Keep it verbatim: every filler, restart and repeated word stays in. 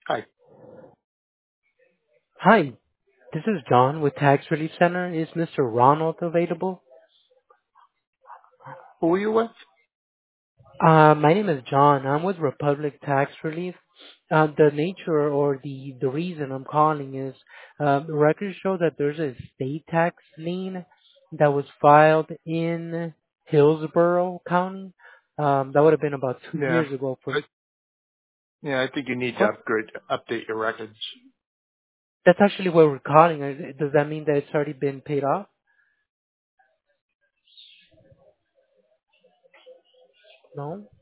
Hi, Hi, this is John with Tax Relief Center. Is Mister Ronald available? who are you with? Uh, my name is John. I'm with Republic Tax Relief. Uh, the nature or the, the reason I'm calling is um, the records show that there's a state tax lien that was filed in Hillsborough County. Um, that would have been about two Yeah, years ago. For I, yeah, I think you need to what? upgrade, update your records. That's actually where we're calling. Uh, Does that mean that it's already been paid off? No.